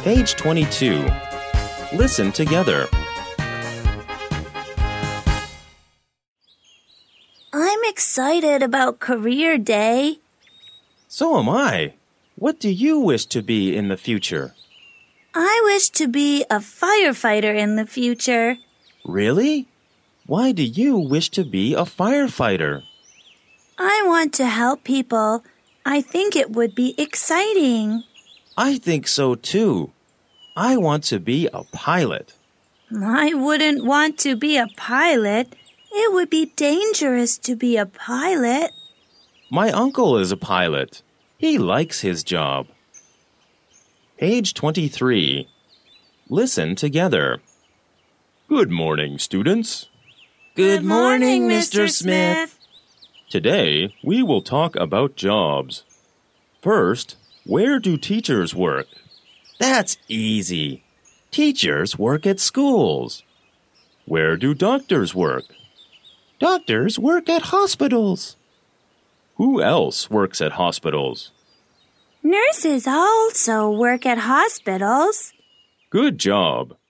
Page 22. Listen together. I'm excited about Career Day. So am I. What do you wish to be in the future? I wish to be a firefighter in the future. Really? Why do you wish to be a firefighter? I want to help people. I think it would be exciting. I think so too. I want to be a pilot. I wouldn't want to be a pilot. It would be dangerous to be a pilot. My uncle is a pilot. He likes his job. Page 23. Listen together. Good morning, students. Good morning, Mr. Smith. Today, we will talk about jobs. First, where do teachers work? That's easy. Teachers work at schools. Where do doctors work? Doctors work at hospitals. Who else works at hospitals? Nurses also work at hospitals. Good job.